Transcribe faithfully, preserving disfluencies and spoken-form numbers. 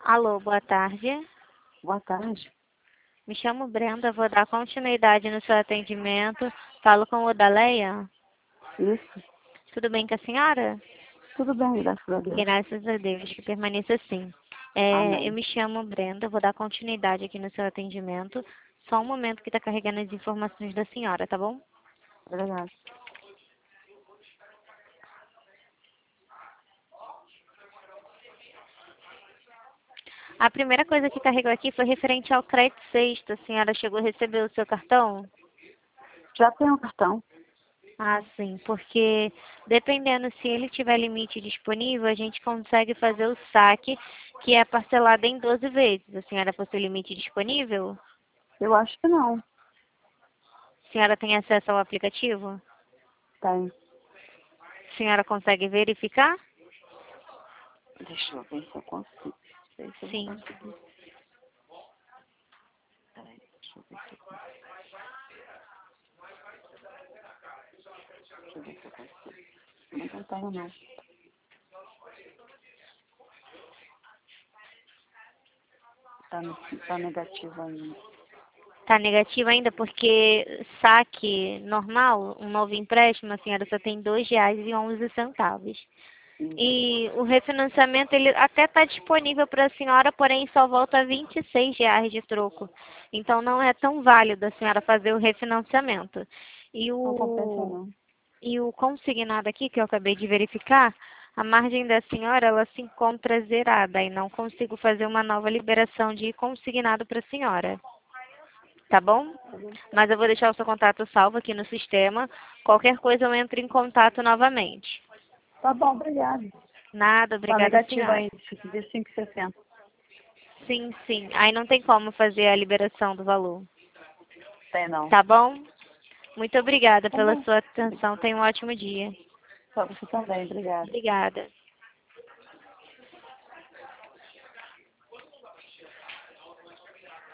Alô, boa tarde. Boa tarde. Me chamo Brenda, vou dar continuidade no seu atendimento. Falo com o Daleia. Isso. Tudo bem com a senhora? Tudo bem, graças a Deus. Graças a Deus, que permaneça assim. É, Amém. eu me chamo Brenda, vou dar continuidade aqui no seu atendimento. Só um momento que está carregando as informações da senhora, tá bom? Obrigada. A primeira coisa que carregou aqui foi referente ao crédito sexto. A senhora chegou a receber o seu cartão? Já tenho o cartão. Ah, sim, porque dependendo se ele tiver limite disponível, a gente consegue fazer o saque, que é parcelado em doze vezes. A senhora possui limite disponível? Eu acho que não. A senhora tem acesso ao aplicativo? Tem. A senhora consegue verificar? Deixa eu ver se eu consigo. Sei se eu vou Sim. conseguir. Peraí, deixa eu ver se eu consigo. Deixa eu ver se eu consigo. Mas não tenho, não. Tá, no- tá negativo ainda. Está negativo ainda porque saque normal, um novo empréstimo, a senhora só tem dois reais e onze centavos. Isso. E o refinanciamento, ele até está disponível para a senhora, porém só volta vinte e seis reais de troco. Então não é tão válido a senhora fazer o refinanciamento. E Não compensa, o, não. e o consignado aqui, que eu acabei de verificar, a margem da senhora, ela se encontra zerada e não consigo fazer uma nova liberação de consignado para a senhora. Tá bom? Mas eu vou deixar o seu contato salvo aqui no sistema. Qualquer coisa eu entro em contato novamente. Tá bom, obrigado. Nada, Tá obrigada, negativo senhora. ainda. De cinco e sessenta. Sim, sim. Aí não tem como fazer a liberação do valor. Tem, não. Tá bom? Muito obrigada Tá pela bom. sua atenção. Tenha um ótimo dia. Pra você também, obrigada. Obrigada.